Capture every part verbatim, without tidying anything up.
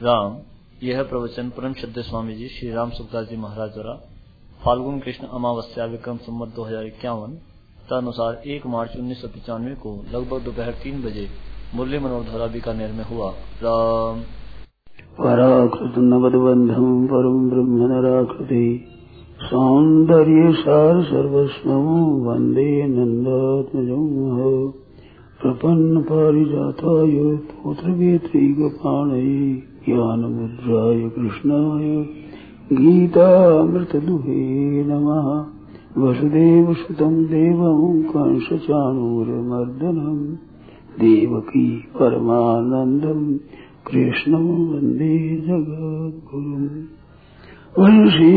राम। यह प्रवचन परम श्रद्धेय स्वामी जी श्री राम सुखदास जी महाराज द्वारा फाल्गुन कृष्ण अमावस्या विक्रम संवत दो हजार इक्यावन तदनुसार एक मार्च उन्नीस सौ पचानवे को लगभग दोपहर तीन बजे मुरली मनोहर द्वारा बीकानेर में हुआ। राम। पराकृतनवद्बन्धं परम ब्रह्म नराकृति सौन्दर्य सार सर्वस्वं वन्दे नन्दात्मजं प्रपन्न पारिजाताय पुत्रवेत्रैकपाणये ज्ञानमुद्राय कृष्णाय गीतामृतदुहे नमः। वसुदेवसुतं देवं कंसचाणूरमर्दनं देवकी परमानन्दं कृष्णं वन्दे जगद्गुरुम्। वंशी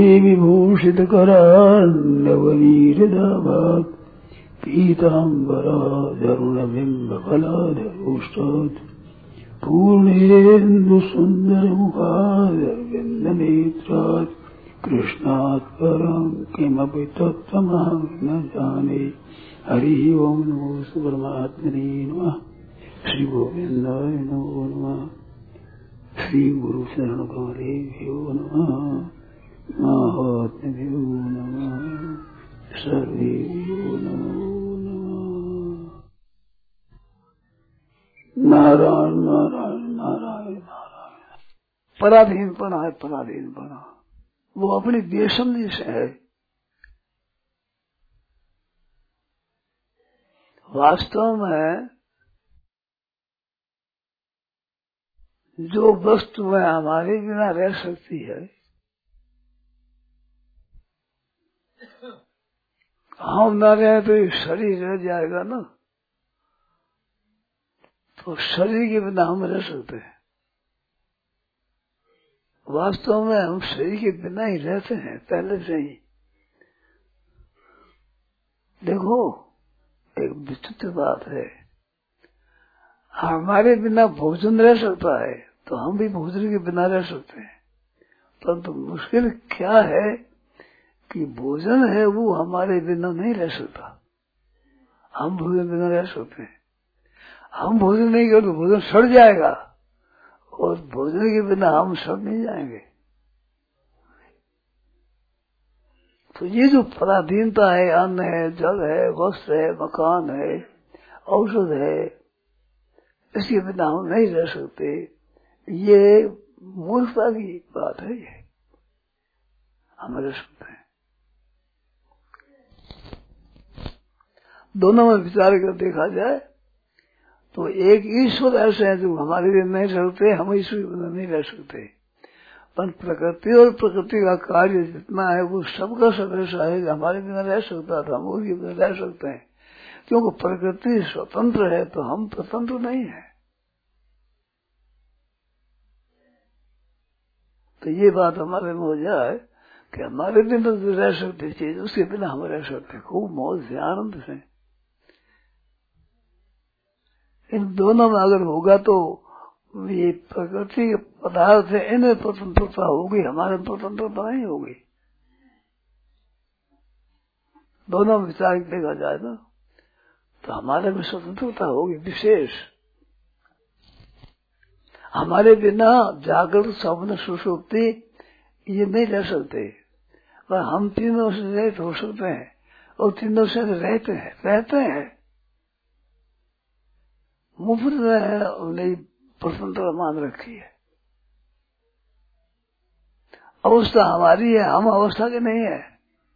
विभूषितकरान्नवनीरदाभात् पीताम्बरादरुणबिम्बफलाधरोष्टात् पूर्णेन्दुसुन्दरमुखादरविन्दनेत्रात् कृष्णात् परं किमपि तत्त्वमहं न जाने। हरि ओं नमो परमात्मने नमः। श्री गोविन्दाय नमो नमः। श्री गुरु शरण गौरेभ्यो नमः। महात्म्यो नमः। सर्वेभ्यो नमो नमः। नारायण नारायण नारायण नारायण। पराधीनपना है, पराधीनपना वो अपनी बेसमझी से है। वास्तव में जो वस्तु है हमारे बिना रह सकती है, हम न रहे तो ये शरीर रह जाएगा ना। तो शरीर के बिना हम रह सकते हैं। वास्तव में हम शरीर के बिना ही रहते हैं पहले से ही। देखो एक विचित्र बात है, हमारे बिना भोजन रह सकता है तो हम भी भोजन के बिना रह सकते हैं। परंतु तो मुश्किल क्या है कि भोजन है वो हमारे बिना नहीं रह सकता। हम भोजन बिना रह सकते हैं। हम भोजन नहीं करें तो भोजन सड़ जाएगा और भोजन के बिना हम सड़ नहीं जाएंगे। तो ये जो पराधीनता है, अन्न है, जल है, वस्त्र है, मकान है, औषध है, इसके बिना हम नहीं रह सकते, ये मूर्खता की बात है। ये हम रह सकते हैं। दोनों में विचार कर देखा जाए तो एक ईश्वर ऐसे हैं जो हमारे लिए नहीं रह सकते, हम ईश्वर के बिना नहीं रह सकते। पर प्रकृति और प्रकृति का कार्य जितना है वो सबका सब ऐसा है कि हमारे बिना रह सकता था, हम उसके बिना रह सकते हैं। क्योंकि प्रकृति स्वतंत्र है तो हम स्वतंत्र नहीं है। तो ये बात हमारे में हो जाए कि हमारे बिना जो रह सकती चीज उसके बिना हम रह सकते, खूब मौज से आनंद से। इन दोनों में अगर होगा तो ये प्रकृति के पदार्थ है, इनमें स्वतंत्रता होगी, हमारे में स्वतंत्रता नहीं होगी। दोनों में विचार देखा जाए ना तो हमारे में स्वतंत्रता होगी विशेष। हमारे बिना जागृत स्वप्न सुषुप्ति ये नहीं रह सकते, पर हम तीनों से रहित हो सकते हैं और तीनों से रहते हैं रहते हैं मुफ्त नहीं स्वतंत्रता मान रखी है। अवस्था हमारी है, हम अवस्था के नहीं है।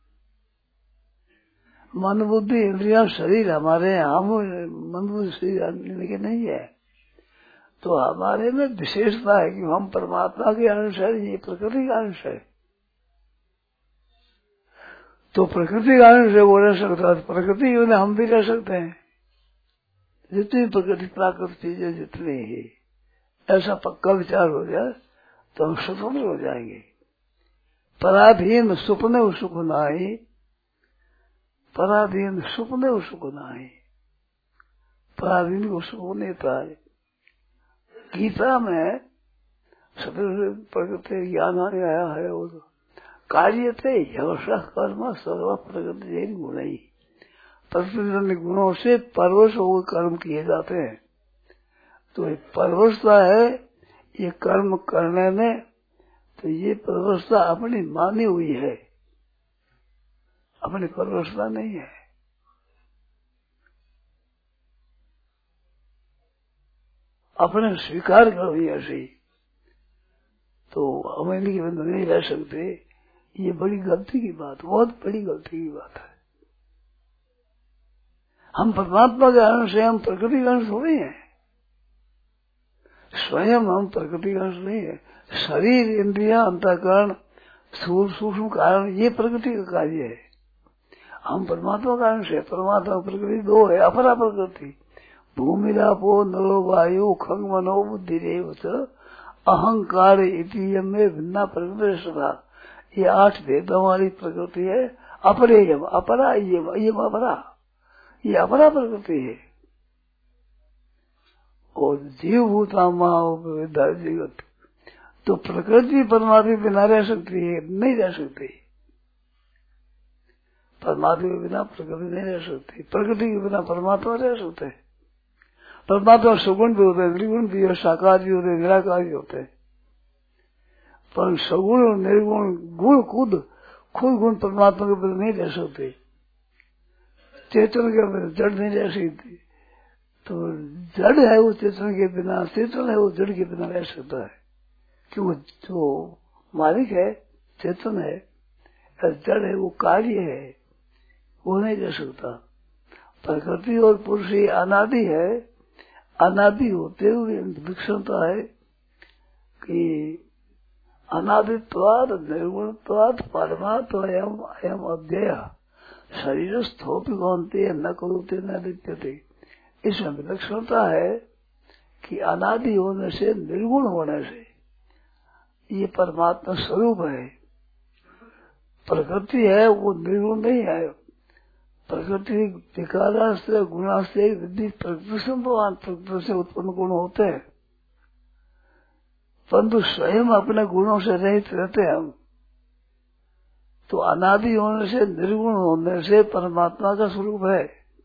मन बुद्धि इंद्रिया शरीर हमारे हैं, हम मन बुद्धि शरीर के नहीं है। तो हमारे में विशेषता है कि हम परमात्मा के अंश है, ये प्रकृति का अंश है। तो प्रकृति का अंश है वो रह सकता है, प्रकृति में हम भी रह सकते हैं। जितनी प्रकृति प्राकृतिक चीजें जितनी ही ऐसा पक्का विचार हो जाए तो हम स्वतंत्र हो जाएंगे। पराधीन सुपने सुख नाई, पराधीन सुपने सुख नाई, पराधीन को सुख नहीं पाए। गीता में सबसे प्रकृति ज्ञान आने आया है वो तो कार्य थे यश कर्म सर्व प्रकृति गुण ही। प्रकृति गुणों से परवश होकर कर्म किए जाते हैं। तो परवशता है ये कर्म करने ने तो ये परवस्था अपनी मानी हुई है, अपनी परवस्था नहीं है। अपने स्वीकार करो ये ऐसी, तो हम इनके बंधन नहीं रह सकते। ये बड़ी गलती की बात, बहुत बड़ी गलती की बात है। हम परमात्मा के अंश हैं, हम प्रकृति का अंश थोड़ी हैं। स्वयं हम प्रकृति का अंश नहीं है। शरीर, इंद्रिया, अंतःकरण, स्थूल सूक्ष्म कारण, ये प्रकृति का कार्य है। हम परमात्मा का अंश है। परमात्मा प्रकृति दो है, अपरा प्रकृति भूमि रापो नरो वायु खंग मनो बुद्धि रेव अहंकार इति में भिन्ना प्रकृति सदा। ये आठ भेदों वाली प्रकृति है। अपरेयम, अपरा, ये ये अपरा, ये अपरा प्रकृति है। और जीव भूता महाविद्या जगत, तो प्रकृति परमात्मा बिना रह सकती है? नहीं रह सकती। परमात्मा के बिना प्रकृति नहीं रह सकती। प्रकृति के बिना परमात्मा रह सकते हैं। परमात्मा सगुण भी होते हैं, निर्गुण भी होते, साकार भी होते, निराकार भी होते। पर सगुण और निर्गुण गुण खुद खुद गुण परमात्मा के बिना नहीं रह सकते। चेतन के बिना जड़ नहीं रह सकती। तो जड़ है वो चेतन के बिना, चेतन है वो जड़ के बिना रह सकता है। क्यों? जो मालिक है चेतन है, जड़ है वो कार्य है, वो नहीं रह सकता। प्रकृति और पुरुष ये अनादि है। अनादि होते हुए विक्षणता है कि अनादित्वाद निर्गुणत्वाद परमात्मा एवं अयम अध्यय शरीर स्थोपिगोन्ते न करोते न लिप्यते। इसमें विलक्षणता है कि अनादि होने से, निर्गुण होने से ये परमात्मा स्वरूप है। प्रकृति है वो निर्गुण नहीं है। प्रकृति विकाराश्रय गुणाश्रय विधि प्रकृति संभवान, प्रकृति से उत्पन्न गुण होते हैं, परंतु स्वयं अपने गुणों से रहित रहते हैं हम। तो अनादि होने से, निर्गुण होने से परमात्मा का स्वरूप है।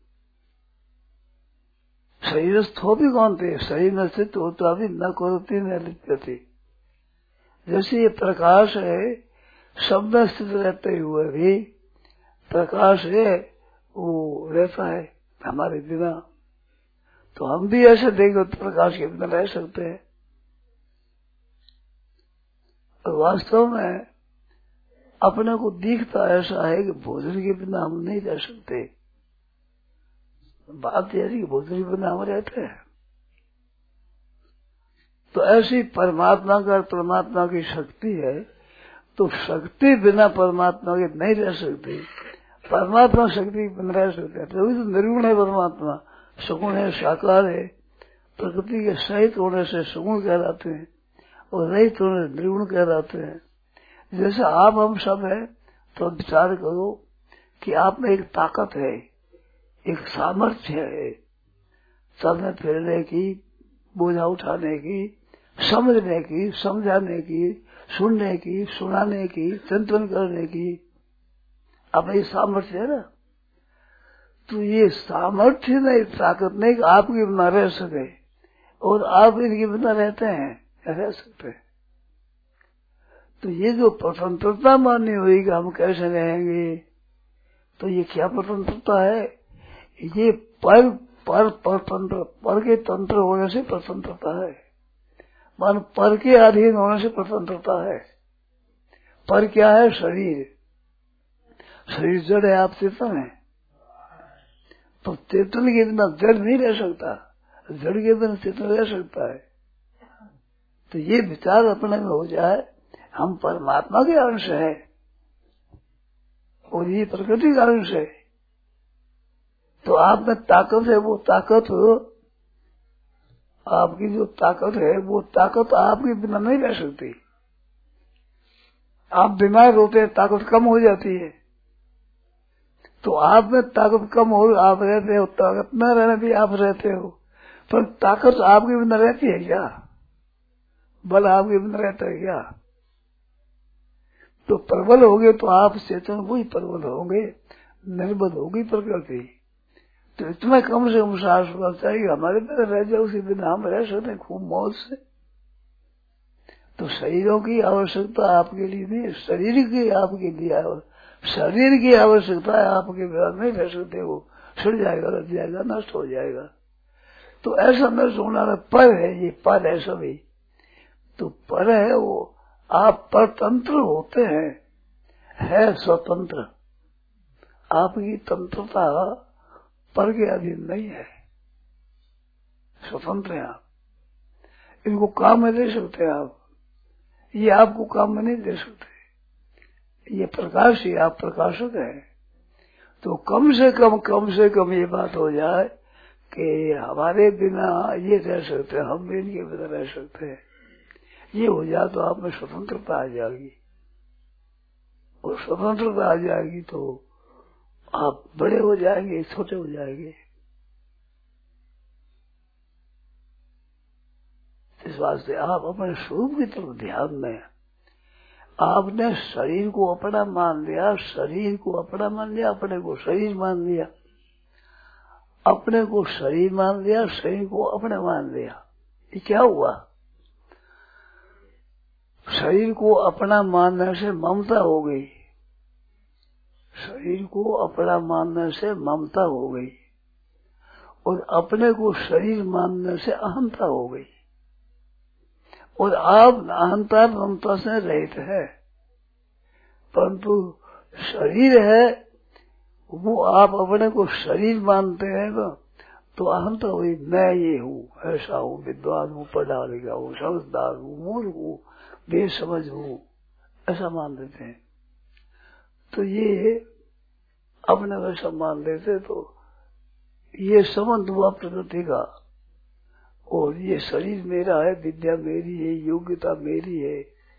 शरीर स्थो भी कौन थे, शरीर में स्थित होता भी न करोती न लिप्यते। जैसे ये प्रकाश है, सब में स्थित रहते हुए भी प्रकाश है वो रहता है हमारे बिना। तो हम भी ऐसे देंगे तो प्रकाश के बिना रह सकते हैं। और वास्तव में अपने को दिखता ऐसा है कि भोजन के बिना हम नहीं रह सकते। बात यह है कि भोजन के बिना हम रहते हैं। तो ऐसी परमात्मा का, परमात्मा की शक्ति है, तो शक्ति बिना परमात्मा के नहीं रह सकती। परमात्मा शक्ति बिना रह सकते हैं। तभी तो निर्गुण है परमात्मा, सगुण है, साकार है। प्रकृति के सहित होने से सगुण कहलाते हैं और रहित होने से निर्गुण कहलाते हैं। जैसे आप हम सब है, तो विचार करो कि आप में एक ताकत है, एक सामर्थ्य है, चलने फिरने की, बोझा उठाने की, समझने की, समझाने की, सुनने की, सुनाने की, चिंतन करने की, अब ये सामर्थ्य है ना। तो ये सामर्थ्य नहीं, ताकत नहीं कि आपके बिना रह सके और आप इनके बिना रहते हैं, रह सकते हैं। तो ये जो स्वतंत्रता मानी हुई कि हम कैसे रहेंगे, तो ये क्या स्वतंत्रता है? ये पर पर परतंत्र, पर के तंत्र होने से स्वतंत्रता है। मान पर के अधीन होने से स्वतंत्रता है। पर क्या है? शरीर। शरीर जड़ है, आप चेतन है। तो चेतन के बिना जड़ नहीं रह सकता, जड़ के बिना चेतन रह सकता है। तो ये विचार अपने में हो जाए, हम परमात्मा के अंश है और ये प्रकृति का अंश है। तो आप में ताकत है, वो ताकत आपकी जो ताकत है, वो ताकत आपके बिना नहीं रह सकती। आप बीमार होते हैं, ताकत कम हो जाती है। तो आप में ताकत कम हो, आप रहते हो, ताकत न रहने भी आप रहते हो, पर ताकत आपके बिना रहती है क्या? बल आपके बिना रहता है क्या? तो प्रबल होगे तो आप चेतन वही प्रबल होंगे, निर्बल होगी प्रकृति। तो इतना कम से कम साहस होना चाहिए हमारे बिना रह जाए, उसी बिना हम रह सकते हैं खूब मौज से। तो शरीरों की आवश्यकता आपके लिए नहीं, शरीर की आपके लिए शरीर की आवश्यकता है, आपके बिना नहीं रह सकते, वो सड़ जाएगा, रच जाएगा, नष्ट हो जाएगा। तो ऐसा नष्ट होना पर है, ये पर है सभी। तो पर है वो, आप परतंत्र होते हैं, है स्वतंत्र। आपकी तंत्रता पर के अधीन नहीं है, स्वतंत्र है आप। इनको काम में दे सकते हैं आप, ये आपको काम में नहीं दे सकते। ये प्रकाश ही, आप प्रकाशक है। तो कम से कम कम से कम ये बात हो जाए कि हमारे बिना ये रह सकते हैं, हम भी इनके बिना रह सकते हैं। ये हो जाए तो आप में स्वतंत्रता आ जाएगी, और स्वतंत्रता आ जाएगी तो आप बड़े हो जाएंगे, छोटे हो जाएंगे। इस वास्ते आप अपने स्वरूप की तरफ ध्यान दें। आपने शरीर को अपना मान लिया, शरीर को अपना मान लिया, अपने को शरीर मान लिया, अपने को शरीर मान लिया, शरीर को अपने मान लिया। ये क्या हुआ? शरीर को अपना मानने से ममता हो गई, शरीर को अपना मानने से ममता हो गई, और अपने को शरीर मानने से अहंता हो गई। और आप अहंता ममता से रहित है, परंतु शरीर है वो आप अपने को शरीर मानते हैं ना, तो अहंता हुई, मैं ये हूँ, ऐसा हूँ, विद्वान हूँ, पढ़ा लिखा हूँ, समझदार हूँ, मूर्ख हूँ, बेसमझ हूँ, ऐसा मान लेते हैं। तो ये अपने वैसा मान लेते, तो ये संबंध हुआ प्रकृति का। और ये शरीर मेरा है, विद्या मेरी है, योग्यता मेरी है,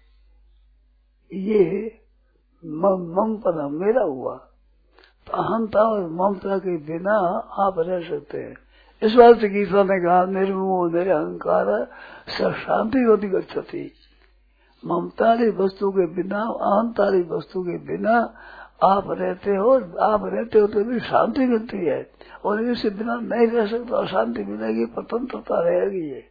ये मम पद मेरा हुआ। तो अहंता और ममता के बिना आप रह सकते हैं। इस बात से गीता ने कहा, निर्मोह मेरे अहंकार शांति होती गच्छति। ममतारी वस्तु के बिना, अहंतारी वस्तु के बिना आप रहते हो, आप रहते हो तो भी शांति मिलती है, और इसके बिना नहीं रह सकता, अशांति मिलेगी, स्वतंत्रता रहेगी। ये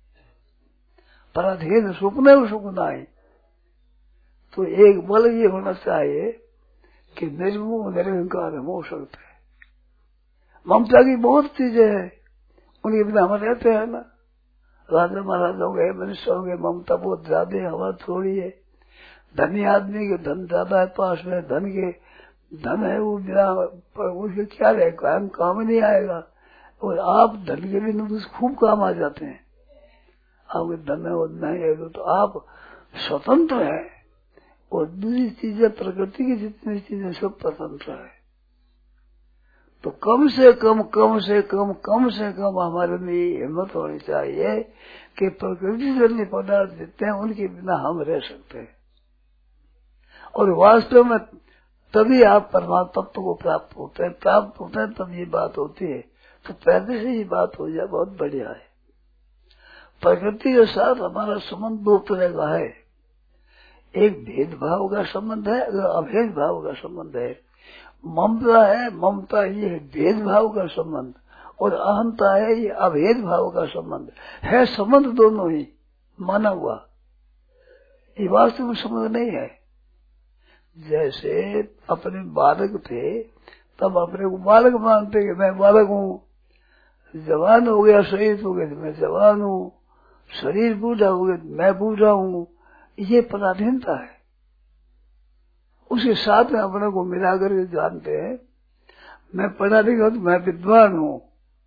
पराधीन सुख में सुख नहीं। तो एक बल ये होना चाहिए कि निर्मोह निरहंकार हो सकते हैं। ममता की बहुत चीजें हैं, उनके बिना हम रहते हैं ना। राजा महाराज हो गए, मनुष्य हो गए, ममता बहुत ज्यादा है, हमारा थोड़ी है। धनी आदमी के धन ज्यादा है पास में, धन के धन है वो बिना उसके क्या रहेगा, हम काम नहीं आएगा। और आप धन के लिए खूब काम आ जाते हैं, आपके धन है और नहीं है तो आप स्वतंत्र है। और दूसरी चीजें, प्रकृति की जितनी चीजें सब स्वतंत्र है। तो कम से कम कम से कम कम से कम हमारे लिए हिम्मत होनी चाहिए कि प्रकृति जन्य पदार्थ जितने हैं उनके बिना हम रह सकते हैं। और वास्तव में तभी आप परमात्मा तत्व को प्राप्त होते हैं, प्राप्त होते हैं तब ये बात होती है। तो पहले से ही बात हो जाए, बहुत बढ़िया है। प्रकृति के साथ हमारा संबंध दो तरह का है, एक भेदभाव का संबंध है, अभेद भाव का संबंध है। ममता है, ममता ये है भेदभाव का संबंध, और अहंता है ये अभेद भाव का संबंध है। संबंध दोनों ही माना हुआ, ये वास्तव में संबंध नहीं है। जैसे अपने बालक थे तब अपने को बालक मानते कि मैं बालक हूँ, जवान हो गया, शहीद हो गया, मैं जवान हूँ, शरीर बूढ़ा हो गया, मैं बूढ़ा हूँ। ये पराधीनता है। उसके साथ में अपने को मिलाकर के जानते हैं, मैं पढ़ा लिखा तो मैं विद्वान हूँ,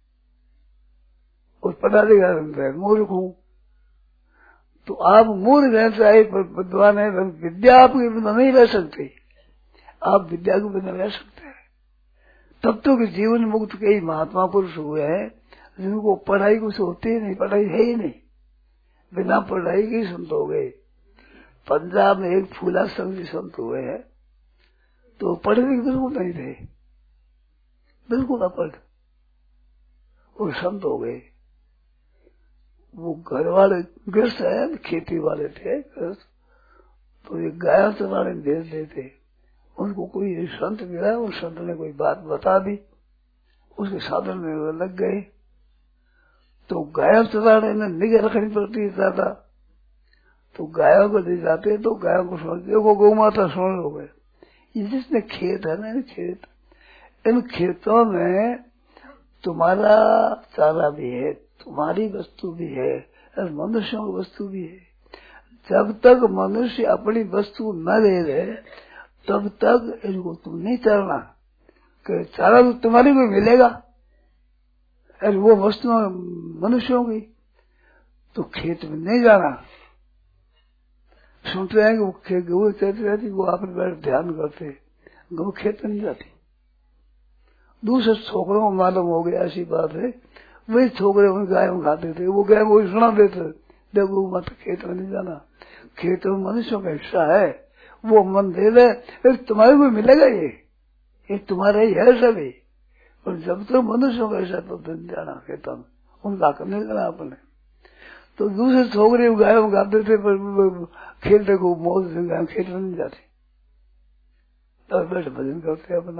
और पढ़ा लिखा मैं मूर्ख हूँ। तो आप मूर्ख हैं चाहे विद्वान है, विद्या आपके बिना नहीं रह सकती, आप विद्या के बिना रह सकते हैं। तब तो कि जीवन मुक्त कई महात्मा पुरुष हुए हैं जिनको पढ़ाई कुछ होती ही नहीं, पढ़ाई है ही नहीं, बिना पढ़ाई के संत हो गए। पंजाब में एक फूला संघ संत हुए हैं, तो पढ़े लिखे बिल्कुल नहीं थे, बिल्कुल अपढ़, वो संत हो गए। वो घर वाले गृहस्थ है, खेती वाले थे गृहस्थ, तो ये गाय चराने भेज देते। उनको कोई संत मिला, उस संत ने कोई बात बता दी, उसके साधन में वो लग गए। तो गाय चराने में निगाह रखनी पड़ती है ज्यादा, तो गायों को ले जाते हैं तो गायों को सोच देखो गौ माता सोने हो गए। ये जिसने खेत है ना, खेत, इन खेतों में तुम्हारा चारा भी है, तुम्हारी वस्तु भी है और मनुष्यों की वस्तु भी है। जब तक मनुष्य अपनी वस्तु न ले रहे तब तक इनको तुम नहीं चलना, कि चारा तो तुम्हारी को मिलेगा और वो वस्तु मनुष्यों की, तो खेत में नहीं जाना। सुनते हैं कि वो खेत गऊ चलती रहती, वो आपने बैठ ध्यान करते, गऊ खेत में नहीं जाती। दूसरे छोकरों को मालूम हो गया ऐसी बात है, वही छोकरे उन गाय में खाते थे, वो गाय को सुना देते, देखो मत खेत में नहीं जाना, खेत में मनुष्यों का हिस्सा है, वो मन दे दे, फिर तुम्हारे को मिलेगा, ये ये तुम्हारा ही है सभी। और जब तक तो मनुष्यों का हिस्सा तो नहीं जाना खेतों में, उनका करने जाना अपने। तो दूसरे छोकरे गाय में खाते थे, पर खेलते को मौज से गाय खेत में नहीं जाती, तब बैठ भजन करते अपना।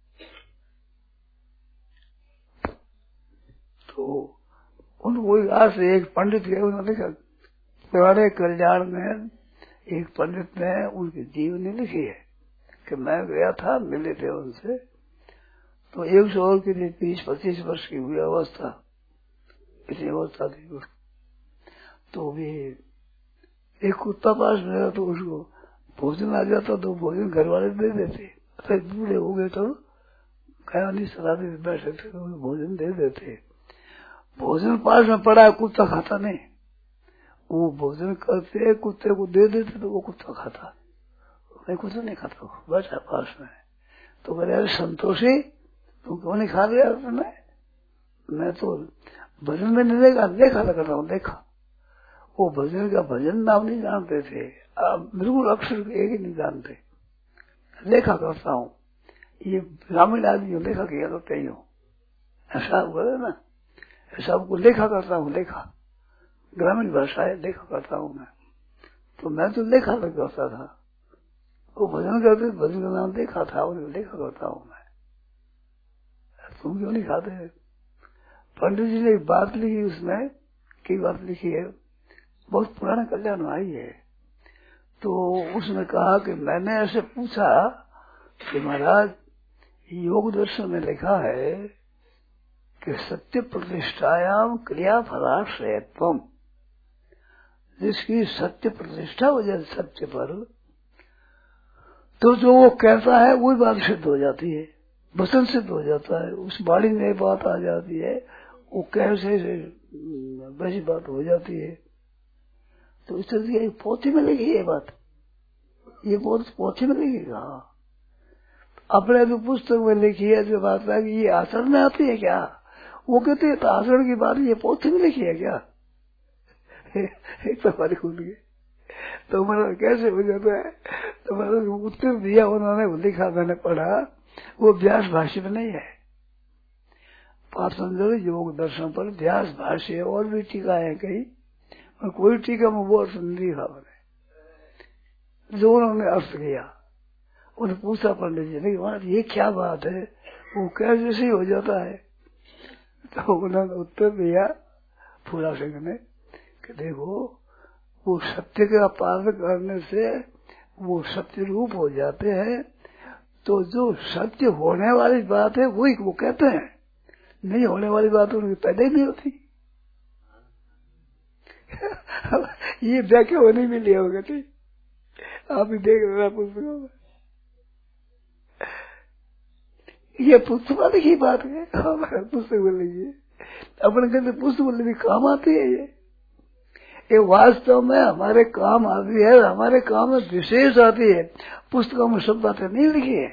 तो उनको आज से एक पंडित है, उन्होंने लिखा पुराने कल्याण में एक पंडित ने उनकी जीवनी लिखी है कि मैं गया था, मिले थे उनसे, तो एक सौ और की बीस पच्चीस वर्ष की हुई अवस्था, इतनी अवस्था थी। तो भी एक कुत्ता पास में, तो उसको भोजन आ जाता तो भोजन घर वाले दे देते, फिर बूढ़े हो गए तो गाय सलाह बैठे थे तो भोजन दे देते। भोजन पास में पड़ा, कुत्ता खाता नहीं, वो भोजन करते कुत्ते को दे देते तो वो कुत्ता खाता, मैं कुत्ता नहीं खाता, बैठा पास में। तो बोले अरे संतोषी तुम क्यों नहीं खा रहे तुमने? मैं तो भजन में नहीं देखा, देखा लग रहा हूँ, देखा। वो भजन का भजन नाम नहीं जानते थे, अब बिल्कुल अक्षर एक ही नहीं जानते, देखा करता हूँ। ये ग्रामीण आदमी देखा किया करते ही हूँ, ऐसा बोले ना, सबको लेखा करता हूँ, लेखा ग्रामीण भाषा है, लेखा करता हूँ मैं। तो मैं तो लेखा लग करता था, वो भजन करते भजन का नाम देखा था, और लेखा करता हूँ मैं। तुम क्यों नहीं खाते? पंडित जी ने एक बात लिखी, उसमें कई बात लिखी है, बहुत पुराना कल्याण आई है। तो उसने कहा कि मैंने ऐसे पूछा कि महाराज योग दर्शन में लिखा है कि सत्य प्रतिष्ठायाम क्रिया फलाश्रयत्वम, जिसकी सत्य प्रतिष्ठा हो जाए सत्य पर, तो जो वो कहता है वही बात सिद्ध हो जाती है, वचन सिद्ध हो जाता है, उस वाणी में बात आ जाती है, वो कैसे से वैसी बात हो जाती है। तो इस तरह की पोथी में लिखी है बात, ये बहुत पोथी में लिखी, हाँ अपने जो पुस्तक में लिखी है जो बात है कि ये आचरण में आती है क्या? वो कहते हैं तो आचरण की बात ये पोथी में लिखी है क्या? एक तो हमारी खुल गई, तो हमारा कैसे हो जाता है? तो हमारा उत्तर दिया उन्होंने, लिखा मैंने पढ़ा, वो व्यास भाष्य में नहीं है। पातंजलि योग दर्शन पर व्यास भाष्य और भी टीका है कहीं, और कोई टीका में वो अर्थ नहीं लिखा मैंने, जो उन्होंने अर्थ किया। उन्हें पूछा पंडित जी ने महाराज ये क्या बात है, वो कैसे से हो जाता है? तो उन्होंने उत्तर दिया फूला सिंह ने कि देखो वो सत्य का पालन करने से वो सत्य रूप हो जाते हैं, तो जो सत्य होने वाली बात है वही वो कहते हैं, नहीं होने वाली बात उनकी पैदा ही नहीं होती। ये व्याख्या होने में लिया होगा, आप भी देख रहे पुस्तकों में, ये पुस्तक लिखी बात है, पुस्तक में लिखी है, अपने कहते पुस्तक में लिखी काम आती है। ये ये वास्तव में हमारे काम आती है, हमारे काम में विशेष आती है, पुस्तकों में सब बातें नहीं लिखी है।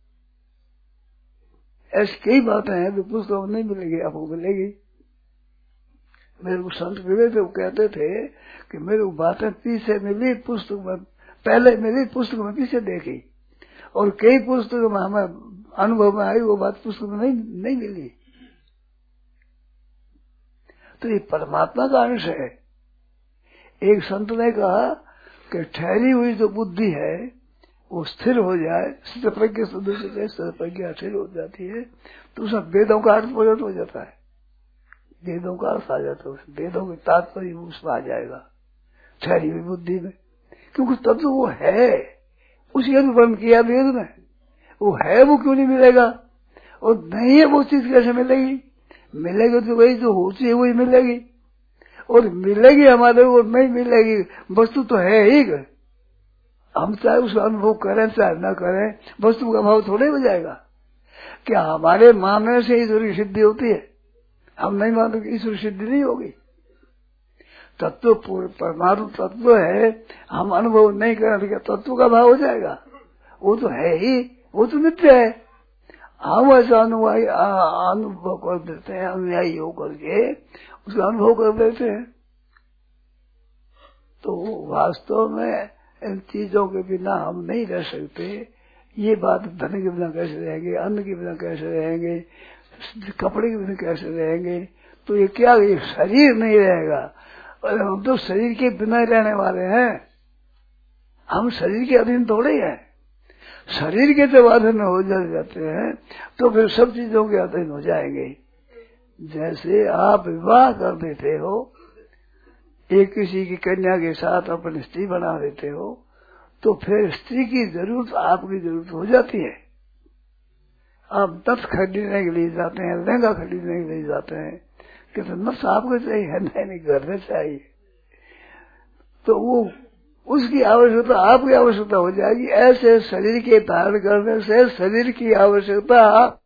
ऐसी कई बातें हैं जो पुस्तकों में नहीं मिलेगी, आपको मिलेगी। मेरे को संत मिले थे, वो कहते थे कि मेरे को बातें पीछे मिली पुस्तक में, पहले मिली पुस्तक में पीछे देखी, और कई पुस्तकों में हमें अनुभव में आई वो बात पुस्तक में नहीं नहीं मिली। तो ये परमात्मा का अंश है। एक संत ने कहा कि ठहरी हुई जो बुद्धि है वो स्थिर हो जाए, स्थिर प्रज्ञा सदस्य स्थिर प्रज्ञा स्थिर हो जाती है, तो उसमें वेदों का अर्थ प्रकट हो जाता है, वेदों का अर्थ आ जाता है, वेदों के तात्पर्य उसमें आ जाएगा, ठहरी हुई बुद्धि में, क्योंकि तत्व वो है, उसी अनुपम किया वेद में, वो है, वो क्यों नहीं मिलेगा? और नहीं है वो चीज कैसे मिलेगी? मिलेगी तो वही जो होती है वही मिलेगी, और मिलेगी हमारे को नहीं मिलेगी, वस्तु तो है ही। हम चाहे उसका अनुभव करें चाहे न करें, वस्तु का भाव थोड़े हो जाएगा। क्या हमारे मानने से ईश्वर की सिद्धि होती है? हम नहीं मानते कि ईश्वर सिद्धि नहीं होगी। तत्व परमाणु तत्व है, हम अनुभव नहीं करें क्या तत्व का भाव हो जाएगा? वो तो है ही, वो तो नित्य है। हम ऐसा अनुयायी अनुभव कर देते हैं, अनुयायी होकर के उसका अनुभव कर देते हैं। तो वास्तव में इन चीजों के बिना हम नहीं रह सकते। ये बात धन के बिना कैसे रहेंगे, अन्न के बिना कैसे रहेंगे, कपड़े के बिना कैसे रहेंगे? तो ये क्या, ये शरीर नहीं रहेगा। और हम तो शरीर के बिना ही रहने वाले हैं, हम शरीर के अधीन थोड़े हैं। शरीर के जब अधीन हो जाते हैं तो फिर सब चीजों के अधीन हो जाएंगे। जैसे आप विवाह कर देते हो, एक किसी की कन्या के साथ अपनी स्त्री बना देते हो, तो फिर स्त्री की जरूरत आपकी जरूरत हो जाती है। आप नथ खरीदने के लिए जाते हैं, लहंगा खरीदने के लिए जाते हैं, कि तो नथ आपको चाहिए, नहीं नहीं घर में चाहिए, तो वो उसकी आवश्यकता आपकी आवश्यकता हो जाएगी। ऐसे शरीर के धारण करने से शरीर की आवश्यकता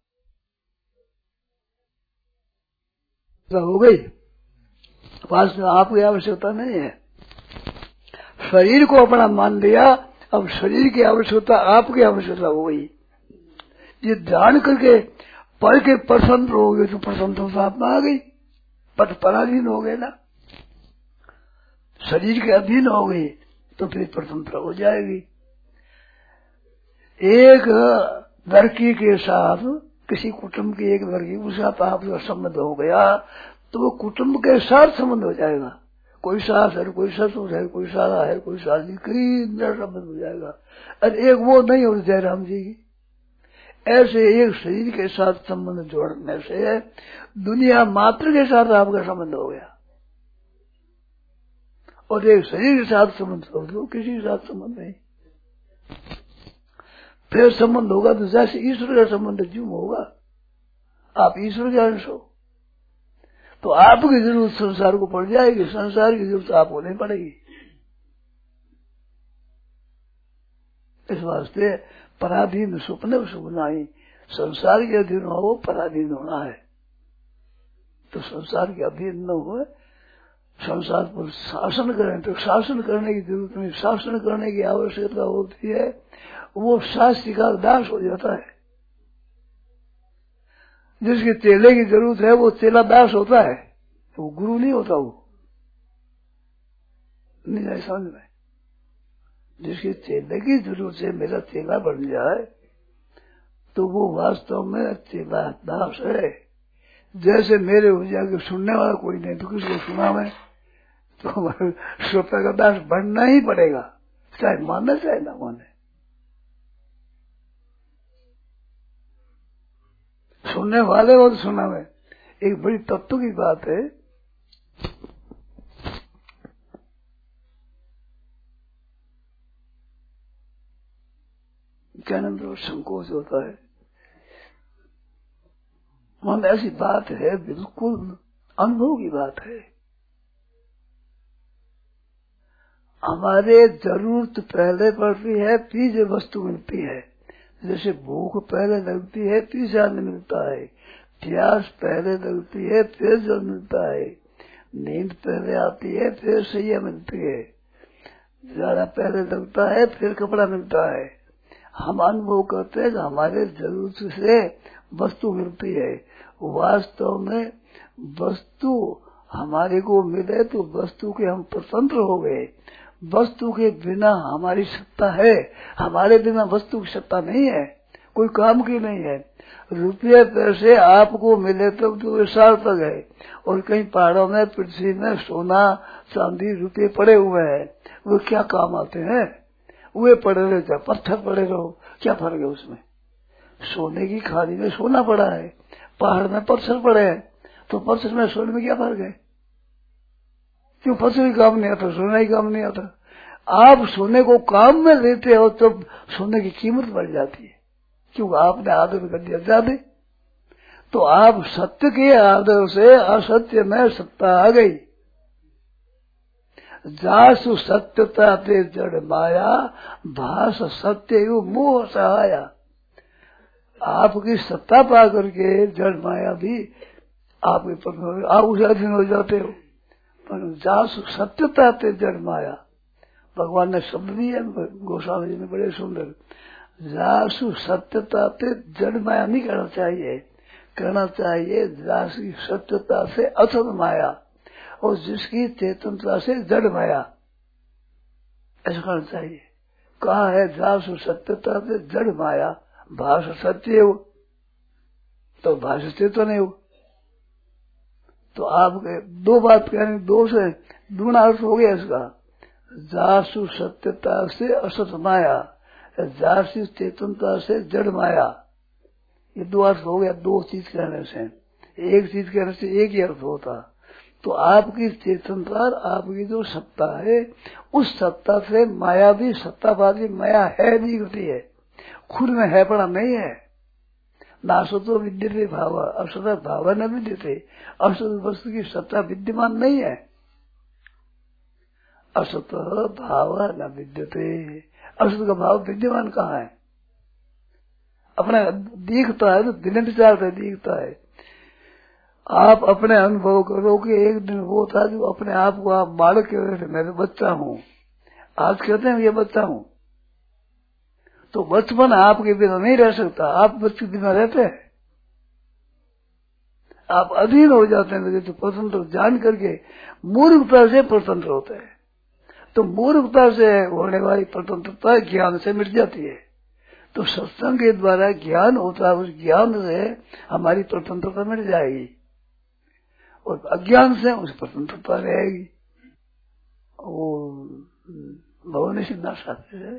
हो गई, वास्तव में आपकी आवश्यकता नहीं है। शरीर को अपना मान लिया, अब शरीर की आवश्यकता आपकी आवश्यकता हो गई। ये जान करके पढ़ के प्रसन्न रहोगे तो प्रसन्नता आप में आ गई, पद पराधीन हो गए ना, शरीर के अधीन हो गई तो फिर प्रसन्नता हो जाएगी। एक लड़की के साथ किसी कुटुंब की एक लड़की के साथ आपका संबंध हो गया तो वो कुटुंब के साथ संबंध हो जाएगा। कोई सास है, कोई ससुर है, कोई साला है, कोई साली, कई संबंध हो जाएगा। अरे एक वो नहीं हो जयराम जी की, ऐसे एक शरीर के साथ संबंध जोड़ने से दुनिया मात्र के साथ आपका संबंध हो गया, और एक शरीर के साथ संबंध जोड़ दो, किसी के साथ संबंध नहीं। फिर संबंध होगा तो जैसे ईश्वर का संबंध क्यों होगा? आप ईश्वर के अंश हो, तो आपकी जरूरत संसार को पड़ जाएगी, संसार की जरूरत आपको नहीं पड़ेगी। इस वास्ते पराधीन सुपने सुपनाई, संसार के अधीन हो पराधीन होना है। तो संसार के अधीन न हो, संसार पर शासन करें तो शासन करने की जरूरत नहीं, शासन करने की आवश्यकता होती है, वो शास्त्री का दास हो जाता है। जिसके चेले की जरूरत है वो चेला दास होता है, वो गुरु नहीं होता। वो नहीं आए समझ में? जिसके चेले की जरूरत है मेरा चेला बन जाए तो वो वास्तव में चेला दास है। जैसे मेरे हो जाके सुनने वाला कोई नहीं तो किसको सुना मैं, तो श्रोता का दास बनना ही पड़ेगा, चाहे माने चाहे ना माने। सुनने वाले और सुना में एक बड़ी तत्व की बात है। ज्ञानंद संकोच होता है, मन ऐसी बात है, बिल्कुल अनुभव की बात है। हमारे जरूरत पहले पड़ती है फिर वस्तु मिलती है। जैसे भूख पहले लगती है फिर जल मिलता है, प्यास पहले लगती है फिर जल मिलता है, नींद पहले आती है फिर सैया मिलती है, ज्यादा पहले लगता है फिर कपड़ा मिलता है। हम अनुभव करते हैं कि हमारे जरूरत से वस्तु मिलती है। वास्तव में वस्तु हमारे को मिले तो वस्तु के हम स्वतंत्र हो गए। वस्तु के बिना हमारी सत्ता है, हमारे बिना वस्तु की सत्ता नहीं है, कोई काम की नहीं है। रुपये पैसे आपको मिले तब तो वे सार्थक है, और कहीं पहाड़ों में पृथ्वी में सोना चांदी रुपये पड़े हुए हैं, वो क्या काम आते हैं? वे पड़े रहे चाहे पत्थर पड़े रहो, क्या फर्क है उसमें? सोने की खादी में सोना पड़ा है, पहाड़ में पत्थर पड़े हैं, तो पत्थर में सोने में क्या फर्क है? क्यों पशु ही काम नहीं आता, सोना ही काम नहीं आता। आप सोने को काम में लेते हो तो सोने की कीमत बढ़ जाती है, क्योंकि आपने आदर कर दिया ज्यादा। तो आप सत्य के आदर से असत्य में सत्ता आ गई। जासु सत्यता ते जड़ माया, भास सत्य यु मोह सहाया। आपकी सत्ता पा करके जड़ माया भी आपके पर आप उसे अधीन हो जाते हो। पर जासु सत्यता ते जड़ माया, भगवान ने शब्द दिए गोस्वामी जी ने बड़े सुंदर। जासु सत्यता ते जड़ माया नहीं कहना चाहिए, कहना चाहिए जासु सत्यता से असत माया, और जिसकी चेतनता से जड़ माया, ऐसा कहना चाहिए। कहा है जासु सत्यता से जड़ माया, भाष सत्य हो तो भाष चेतन है। तो आपके दो बात कहने, दो से दूना अर्थ हो गया इसका। जासु सत्यता से असत माया, जासु चेतनता से जड़ माया, ये दो अर्थ हो गया। दो चीज कहने से, एक चीज कहने से एक ही अर्थ होता। तो आपकी चेतनता, आपकी जो सत्ता है, उस सत्ता से माया भी सत्तावादी माया है नहीं होती है, खुद में है पड़ा नहीं है। नासतो विद्यते भाव, असत भाव न विद्यते, असत वस्तु की सत्ता विद्यमान नहीं है। असत भाव न विद्यते, असत का भाव विद्यमान कहाँ है? अपना दिखता है तो दिन विचार से दिखता है। आप अपने अनुभव करो कि एक दिन वो था जो अपने आप को आप बालक कह रहे थे, मैं तो बच्चा हूँ, आज कहते हैं ये बच्चा हूँ। तो बचपन आपके बिना नहीं रह सकता, आप बच्चे बिना रहते हैं, आप अधीन हो जाते हैं। तो स्वतंत्र जान करके मूर्खता से स्वतंत्र होते हैं। तो मूर्खता से होने वाली स्वतंत्रता ज्ञान से मिट जाती है। तो सत्संग के द्वारा ज्ञान होता है, उस ज्ञान से हमारी स्वतंत्रता मिट जाएगी, और अज्ञान से उस स्वतंत्रता रहेगी। वो भवन से नशा है,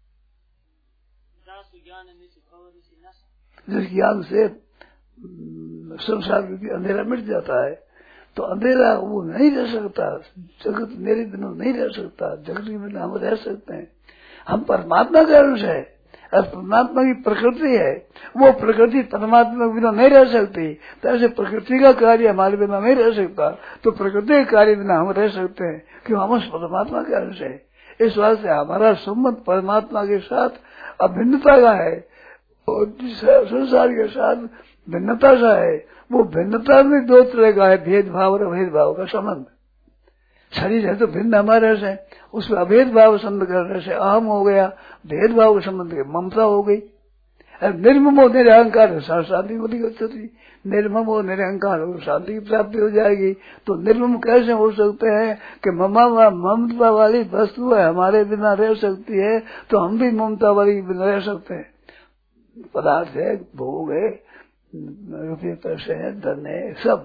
जिस ज्ञान से संसार रूपी अंधेरा मिट जाता है। तो अंधेरा वो नहीं रह सकता, जगत मेरे बिना नहीं रह सकता, जगत के बिना हम रह सकते हैं। हम परमात्मा के अंश है, और परमात्मा की प्रकृति है, वो प्रकृति परमात्मा के बिना नहीं रह सकती। तो ऐसे प्रकृति का कार्य हमारे बिना नहीं रह सकता, तो प्रकृति के कार्य बिना हम रह सकते हैं, क्यों हम परमात्मा के अंश है। इस वास्ते हमारा संबंध परमात्मा के साथ अभिन्नता का है, और संसार के साथ भिन्नता सा है। वो भिन्नता में दो तरह का है, भेदभाव और अभेदभाव का संबंध। शरीर है तो भिन्न हमारे से, उसमें अभेद भाव संबंध करने से अहम हो गया, भेदभाव के संबंध के ममता हो गई। निर्ममो निरहंकार शांति होती गति, निर्ममो निरहंकार शांति की प्राप्ति हो जाएगी। तो निर्मम कैसे हो सकते हैं कि ममा ममता वाली वस्तु है हमारे बिना रह सकती है, तो हम भी ममता वाली बिना रह सकते हैं। पदार्थ है, भोग है, रुपये पैसे है, धन है, सब,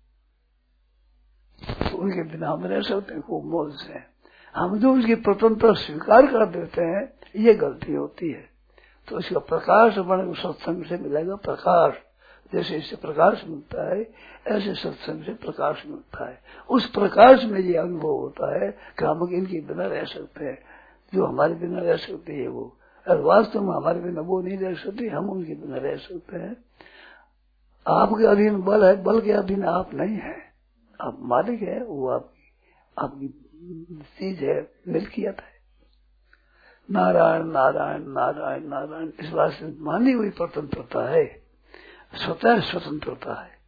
तो उनके बिना हम रह सकते हैं खूब मौज से। हम जो उसकी स्वतंत्रता स्वीकार कर देते हैं, ये गलती होती है। तो इसका प्रकाश बने सत्संग से मिलेगा प्रकाश। जैसे इससे प्रकाश मिलता है, ऐसे सत्संग से प्रकाश मिलता है। उस प्रकाश में ये अनुभव होता है कि हम इनके बिना रह सकते हैं, जो हमारे बिना रह सकती है वो, और वास्तव में हमारे बिना वो नहीं रह सकती, हम उनके बिना रह सकते हैं। आपके अधीन बल है, बल के अधीन आप नहीं है, आप मालिक है, वो आपकी आपकी चीज है, मिल्कियत है। नारायण नारायण नारायण नारायण, इस बात से मानी हुई स्वतंत्रता है, स्वतः स्वतंत्रता है।